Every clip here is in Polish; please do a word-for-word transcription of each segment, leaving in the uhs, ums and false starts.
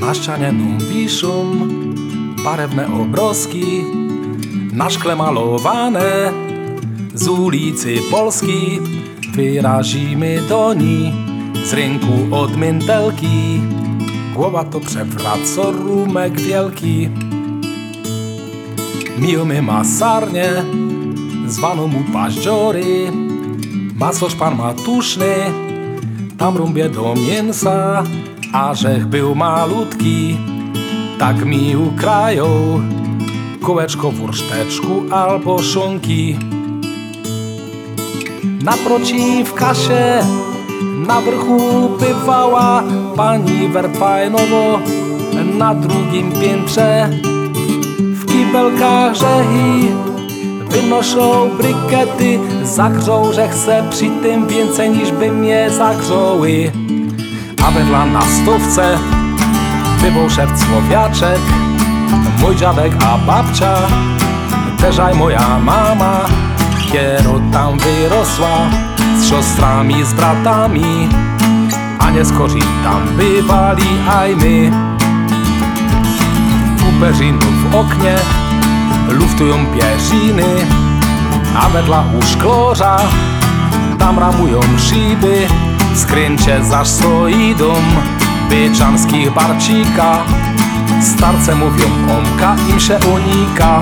Na ścianie nam wiszą barewne obrazki, na szkle malowane z ulicy Polski. Wyrazimy do niej z rynku od myntelki. Głowa to przewraca rumek wielki. Mijamy masarnię zwaną mu paździory. Masło szpan matuszny, tam rumbie do mięsa, a żech był malutki, tak mi ukrają kółeczko w urszteczku albo szunki. Naprociw kasie na wrchu bywała pani Werfajnowo na drugim piętrze. W kibelkach rzechi wynoszą brykety, zagrzą, że chce przy tym więcej niż by mnie zagrzoły. A wedla na stówce bywał szef Słowiaczek, mój dziadek a babcia, teżaj moja mama, kiero tam wyrosła z siostrami, z bratami, a nie skorzy tam bywali aj my. U perzinu w oknie luftują pierziny, a wedla u szklarza tam ramują szyby. W skręcie zaś stoi dom byczanskich barcika. Starce mówią omka, im się unika.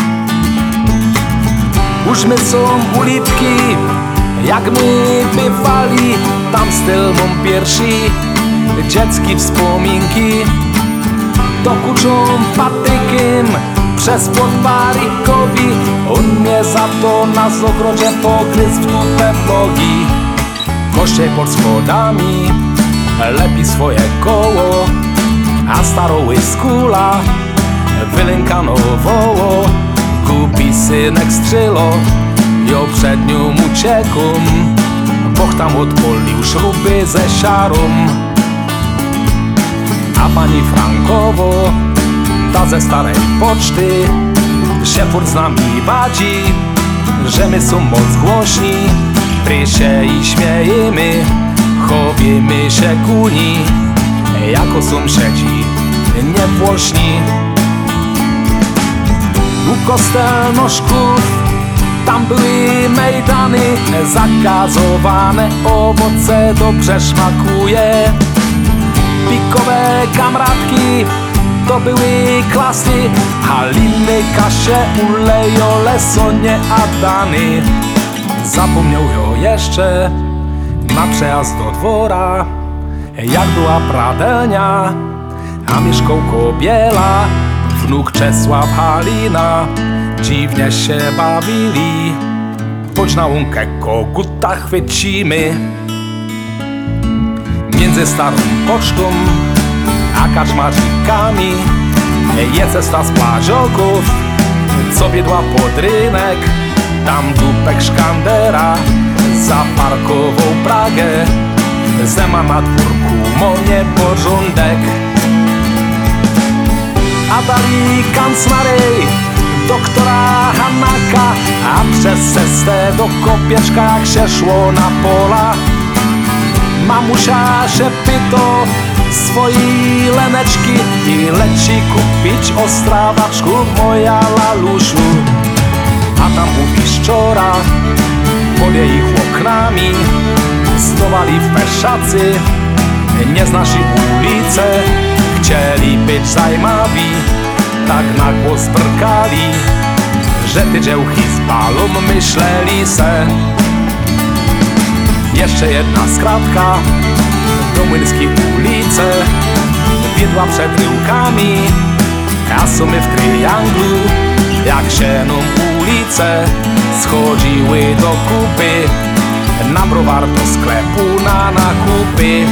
Użmy są ulitki, jak my bywali, tam styl mam pierwszy, dziecki wspominki. Dokuczą patykiem przez płot barikowi, on mnie za to na zogrodzie pogryzł w dupę w nogi. Kościej pod schodami lepi swoje koło, a staroły skula wylękano woło. Kupi synek strzylo, ją przed nią ucieką, boch tam odpolił śruby ze siarą. A pani Frankowo, ta ze starej poczty, się furt z nami wadzi, że my są moc głośni. Prysie i śmiejemy, chowimy się kuni, jako sąsiedzi niewłośni. U kostelnoszków tam były mejdany, zakazowane owoce dobrze smakuje. Pikowe kamratki to były klasy, Haliny, Kasie, Ulejole, Sonie, Adany. Zapomniał ją jeszcze na przejazd do dwora, jak była pradelnia, a mieszkał Kobiela, wnuk Czesław, Halina. Dziwnie się bawili, choć na łąkę koguta chwycimy. Między starą pocztą a kaczmarzikami jest stas plazioków, co biedła pod rynek. Tam dupek szkandera zaparkował Pragę, zema na dwórku monie porządek. A dali kanclarej doktora Hanaka, a przez sestę do Kopieczka jak się szło na pola. Mamusia się pyto swojej Leneczki i leci kupić ostrawaczków moja lalusiu. A tam u piszczora pod jej oknami stowali w peszacy, nie znasz ulice, chcieli być zajmawi, tak na głos brkali, że ty dziełki z balą myśleli se. Jeszcze jedna skratka do Młyńskiej ulicy wiedła przed ryłkami, a sumy w trianglu jak się nam ulice schodziły do kupy, na browar do sklepu na nakupy.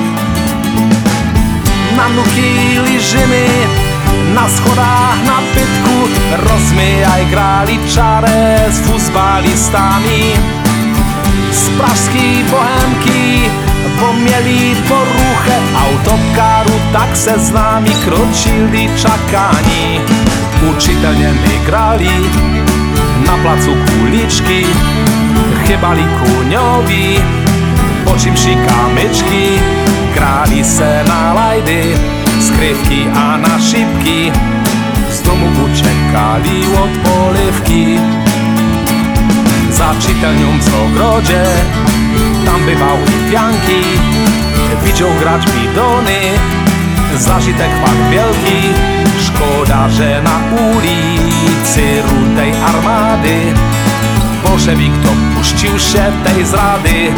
Na nuki liżymy, na schodach na pytku rozmyjaj grali czarę z futbalistami. Z prażskiej bohemki, bo mieli poruchę autokaru, tak se z nami kroczyli czakani. Uczytelnie my grali na placu Kuliczki, chybali kuniowi, po czym si kamyczki, grali se na lajdy, skrywki, a na szybki z domu uciekali od polewki. Za czytelnią w ogrodzie tam bywały pianki, widział grać bidony, zażytek fakt wielki. Szkoda, że na ulicy rudej armady bolszewik dopuścił się tej zrady.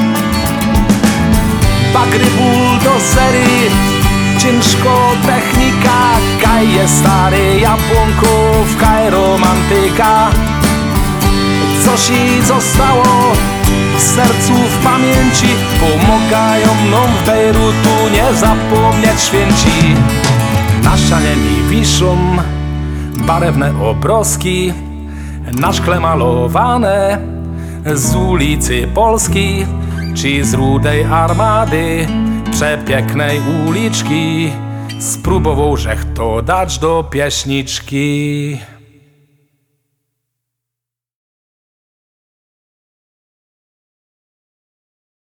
Bagry, buldozery, ciężko technika, kaj jest stary Japonków, kaj romantyka. Coś i zostało w sercu, w pamięci, pomagają nam w Bejrutu nie zapomnieć święci. Na ścianie mi wiszą barewne obrazki, na szkle malowane z ulicy Polski, czy z rudej armady, przepięknej uliczki. Spróbował, żech to dać do pieśniczki.